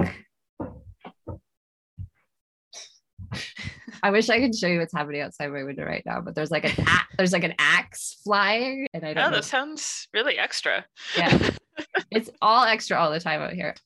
D: I wish I could show you what's happening outside my window right now, but there's like an axe flying, and I don't know.
E: That sounds really extra.
D: Yeah, it's all extra all the time out here.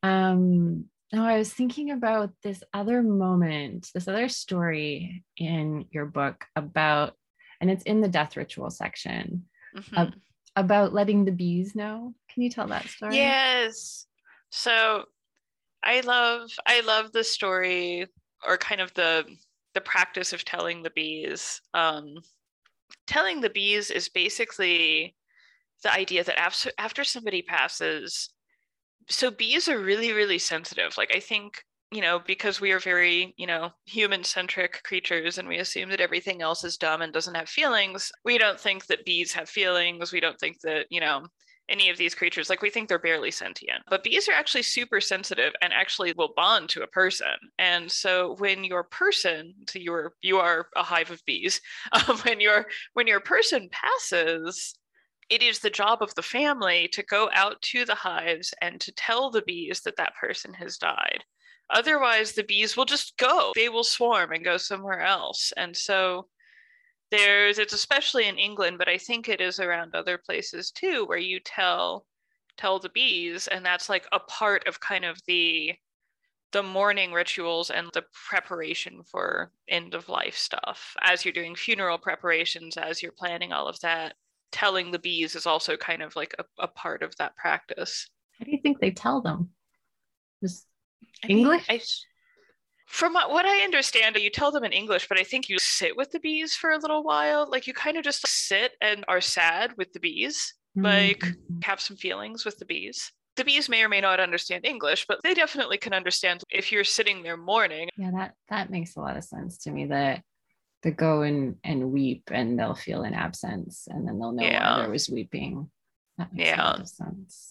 D: No, I was thinking about this other moment, this other story in your book about, and it's in the death ritual section, about letting the bees know. Can you tell that story?
E: Yes. So I love the story, or kind of the practice of telling the bees. Telling the bees is basically the idea that after somebody passes, so bees are really, really sensitive. Like I think, because we are very, human-centric creatures and we assume that everything else is dumb and doesn't have feelings, we don't think that bees have feelings. We don't think that, any of these creatures, like we think they're barely sentient. But bees are actually super sensitive and actually will bond to a person. And so when your person, so you are a hive of bees, when your person passes, it is the job of the family to go out to the hives and to tell the bees that that person has died. Otherwise, the bees will just go. They will swarm and go somewhere else. And so it's especially in England, but I think it is around other places too, where you tell the bees, and that's like a part of kind of the mourning rituals and the preparation for end of life stuff. As you're doing funeral preparations, as you're planning all of that, telling the bees is also kind of like a part of that practice.
D: How do you think they tell them? Just English?
E: From what I understand, you tell them in English, but I think you sit with the bees for a little while. Like you kind of just sit and are sad with the bees, like have some feelings with the bees. The bees may or may not understand English, but they definitely can understand if you're sitting there mourning.
D: Yeah, that makes a lot of sense to me, that they go and weep and they'll feel an absence and then they'll know why there was weeping. That makes a lot of sense.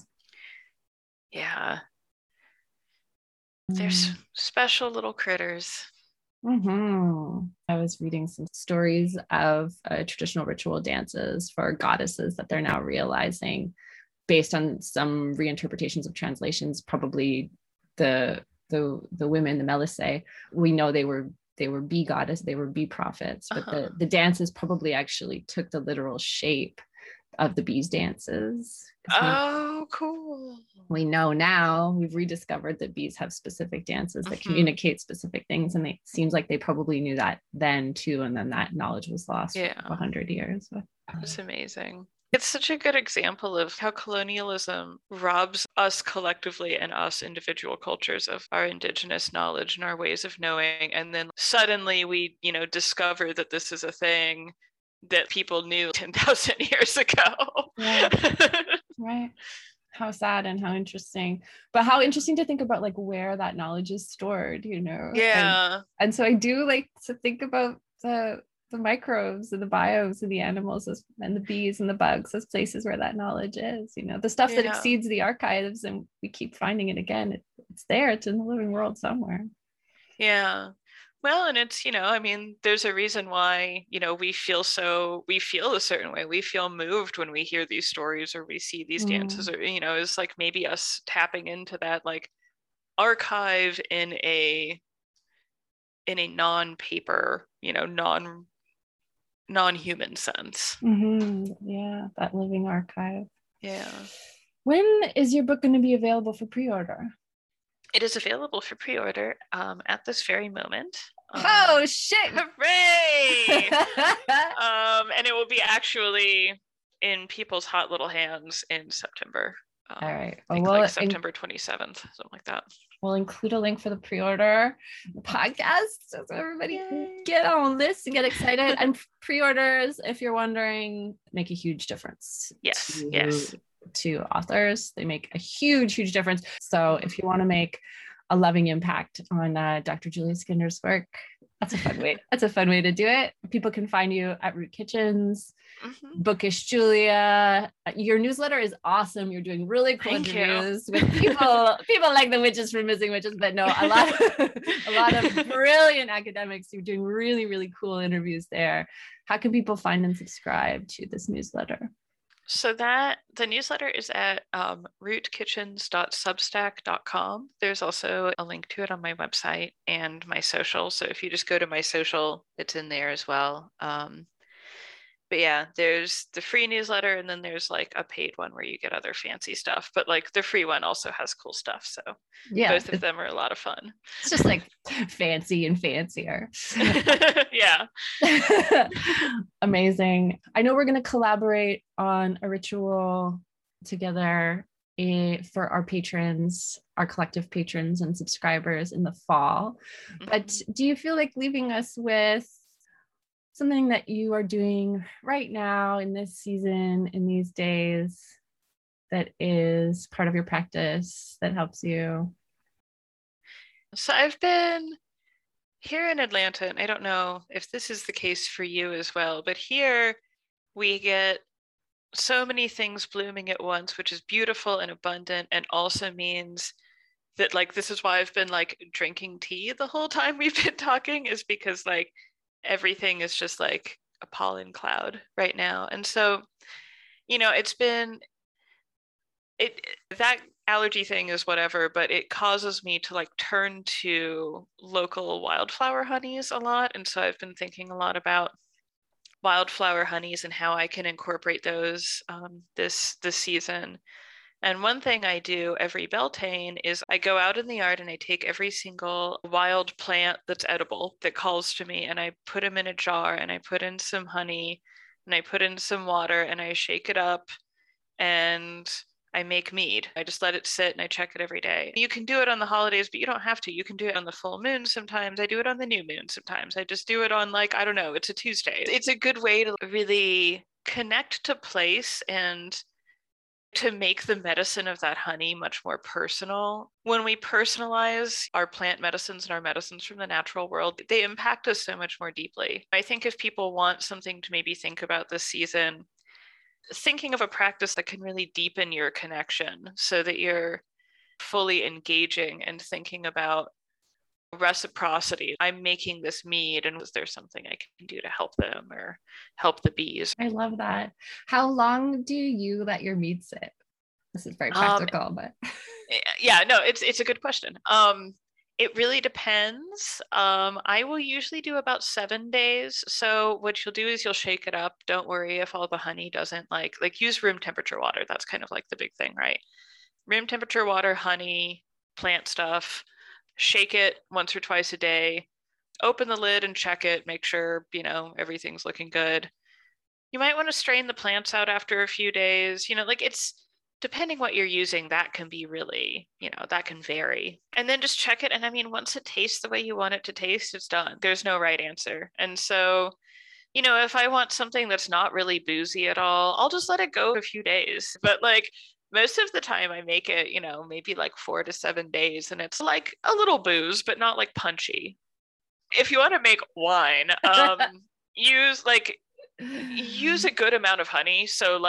E: Yeah. They're special little critters.
D: I was reading some stories of traditional ritual dances for goddesses that they're now realizing
G: based on some reinterpretations of translations, probably the women, the Melissae, we know they were bee goddess, they were bee prophets, but the dances probably actually took the literal shape of the bees' dances.
E: Oh, cool.
G: We know now, we've rediscovered that bees have specific dances that communicate specific things, and it seems like they probably knew that then too, and then that knowledge was lost for 100 years.
E: That's amazing. It's such a good example of how colonialism robs us collectively and us individual cultures of our indigenous knowledge and our ways of knowing. And then suddenly we, discover that this is a thing that people knew 10,000 years ago.
G: Yeah. Right. How sad and how interesting. But how interesting to think about like where that knowledge is stored,
E: Yeah.
G: And so I do like to think about the microbes and the biomes and the animals and the bees and the bugs as places where that knowledge is, the stuff that exceeds the archives, and we keep finding it again. It's there, it's in the living world somewhere.
E: Yeah. Well, and it's, there's a reason why, we feel a certain way. We feel moved when we hear these stories or we see these dances, or, it's like maybe us tapping into that like archive in a non-paper, non-human sense.
G: Yeah, that living archive.
E: Yeah.
G: When is your book going to be available for pre-order?
E: It is available for pre-order at this very moment.
G: Oh shit!
E: Hooray! And it will be actually in people's hot little hands in September.
G: All right.
E: I think like September 27th, something like that.
G: We'll include a link for the pre-order podcast, so everybody can get on this and get excited. And pre-orders, if you're wondering, make a huge difference.
E: Yes.
G: To authors, they make a huge difference. So if you want to make a loving impact on Dr. Julia Skinner's work, that's a fun way. That's a fun way to do it. People can find you at Root Kitchens, Bookish Julia. Your newsletter is awesome. You're doing really cool interviews with people like the witches from Missing Witches, but no, a lot of brilliant academics. You're doing really cool interviews there. How can people find and subscribe to this newsletter?
E: So the newsletter is at rootkitchens.substack.com. There's also a link to it on my website and my social. So if you just go to my social, it's in there as well. But yeah, there's the free newsletter, and then there's like a paid one where you get other fancy stuff. But like the free one also has cool stuff. So yeah, both of them are a lot of fun.
G: It's just like fancy and fancier.
E: Yeah.
G: Amazing. I know we're going to collaborate on a ritual together for our patrons, our collective patrons and subscribers in the fall. But do you feel like leaving us with something that you are doing right now in this season, in these days, that is part of your practice that helps you?
E: So I've been here in Atlanta, and I don't know if this is the case for you as well, but here we get so many things blooming at once, which is beautiful and abundant, and also means that like this is why I've been like drinking tea the whole time we've been talking, is because like everything is just like a pollen cloud right now. And so, it's been that allergy thing is whatever, but it causes me to like turn to local wildflower honeys a lot. And so I've been thinking a lot about wildflower honeys and how I can incorporate those this season. And one thing I do every Beltane is I go out in the yard and I take every single wild plant that's edible that calls to me, and I put them in a jar, and I put in some honey, and I put in some water, and I shake it up, and I make mead. I just let it sit and I check it every day. You can do it on the holidays, but you don't have to. You can do it on the full moon sometimes. I do it on the new moon sometimes. I just do it on like, I don't know, it's a Tuesday. It's a good way to really connect to place and to make the medicine of that honey much more personal. When we personalize our plant medicines and our medicines from the natural world, they impact us so much more deeply. I think if people want something to maybe think about this season, thinking of a practice that can really deepen your connection so that you're fully engaging and thinking about reciprocity. I'm making this mead, and is there something I can do to help them or help the bees?
G: I love that. How long do you let your mead sit? This is very practical, but
E: yeah, no, it's a good question. It really depends. I will usually do about 7 days. So what you'll do is you'll shake it up. Don't worry if all the honey doesn't like use room temperature water. That's kind of like the big thing, right? Room temperature water, honey, plant stuff. Shake it once or twice a day. Open the lid and check it. Make sure, everything's looking good. You might want to strain the plants out after a few days. It's depending what you're using, that can be really, that can vary. And then just check it. And I mean, once it tastes the way you want it to taste, it's done. There's no right answer. And so, if I want something that's not really boozy at all, I'll just let it go a few days. But most of the time I make it, maybe 4 to 7 days, and it's like a little booze, but not punchy. If you want to make wine, use a good amount of honey. So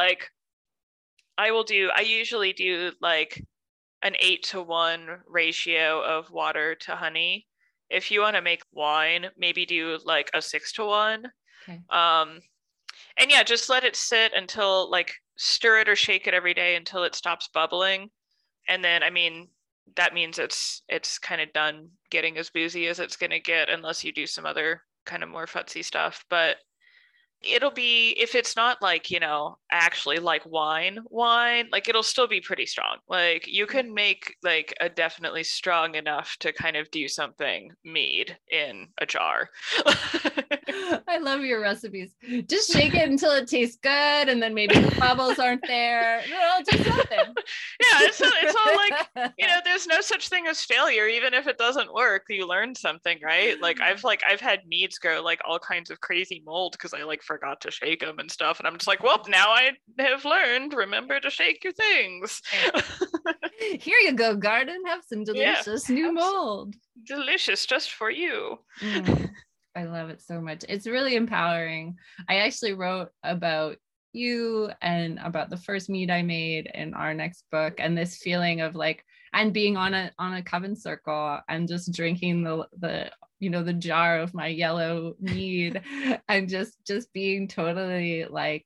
E: I usually do an 8-to-1 ratio of water to honey. If you want to make wine, maybe do a 6-to-1.
G: Okay.
E: And yeah, just let it sit until stir it or shake it every day until it stops bubbling. And then, I mean, that means it's kind of done getting as boozy as it's going to get, unless you do some other kind of more futzy stuff. But it'll be, if it's not actually wine, it'll still be pretty strong. You can make a definitely strong enough to kind of do something mead in a jar.
G: I love your recipes. Just shake it until it tastes good, and then maybe the bubbles aren't there. No, just something.
E: Yeah, it's all there's no such thing as failure. Even if it doesn't work, you learn something, right? I've had meads grow all kinds of crazy mold because I forgot to shake them and stuff, and I'm just well, now I have learned. Remember to shake your things.
G: Here you go, garden. Have some delicious new mold.
E: Delicious, just for you.
G: I love it so much. It's really empowering. I actually wrote about you and about the first mead I made in our next book, and this feeling of and being on a coven circle and just drinking the jar of my yellow mead and just being totally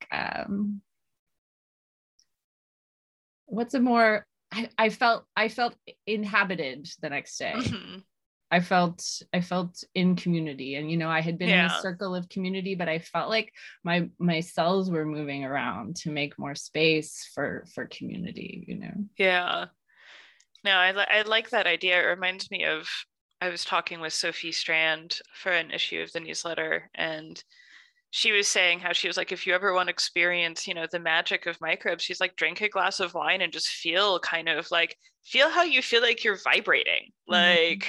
G: I felt inhabited the next day.
E: Mm-hmm.
G: I felt in community, and I had been in a circle of community, but I felt like my cells were moving around to make more space for community.
E: Yeah. No, I like that idea. It reminds me of, I was talking with Sophie Strand for an issue of the newsletter, and she was saying how she was if you ever want to experience, the magic of microbes, she's drink a glass of wine and just feel feel how you feel you're vibrating. Mm-hmm.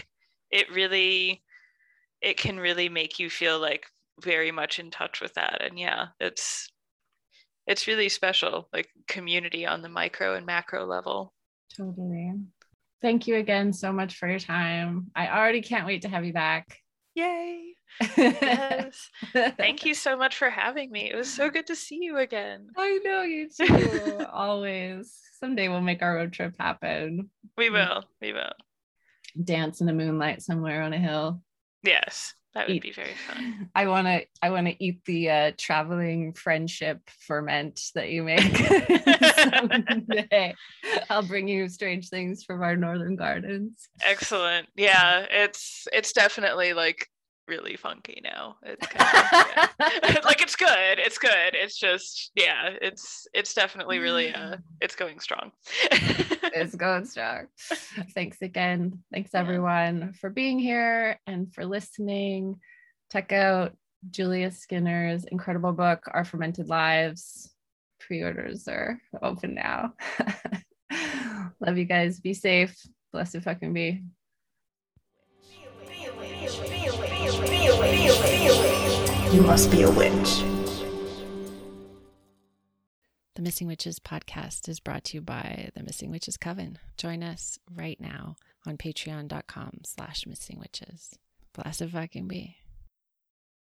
E: It can really make you feel very much in touch with that. And yeah, it's really special, community on the micro and macro level.
G: Totally. Thank you again so much for your time. I already can't wait to have you back.
E: Yay. Yes. Thank you so much for having me. It was so good to see you again.
G: I know, you too. Always. Someday we'll make our road trip happen.
E: We will.
G: Dance in the moonlight somewhere on a hill.
E: Yes, that would be very fun.
G: I want to eat the traveling friendship ferment that you make someday. I'll bring you strange things from our northern gardens.
E: Excellent. Yeah, it's definitely really funky now. It's kind of, it's good. It's just, yeah, it's definitely really it's going strong.
G: It's going strong. Thanks again. Thanks everyone for being here and for listening. Check out Julia Skinner's incredible book, Our Fermented Lives. Pre-orders are open now. Love you guys. Be safe. Blessed fucking be.
B: You must be a witch.
A: The Missing Witches podcast is brought to you by the Missing Witches Coven. Join us right now on patreon.com/missingwitches. Blessed fucking be.